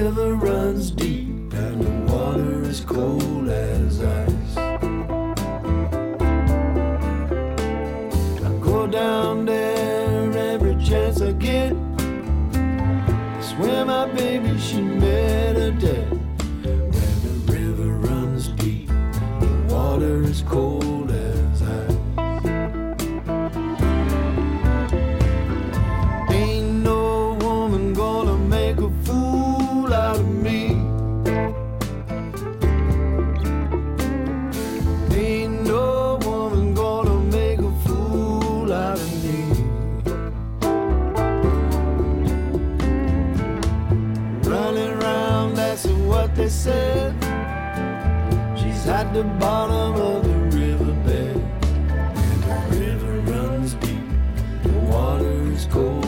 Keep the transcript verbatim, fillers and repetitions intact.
river runs deep and the water is cold as ice. I go down there every chance I get. Swear my baby, she met her death. Where the river runs deep, the water is cold as ice. Ain't no woman gonna make a fool out of me. Ain't no woman gonna make a fool out of me. Running around, that's what they said. She's at the bottom of the riverbed. And the river runs deep, the water is cold.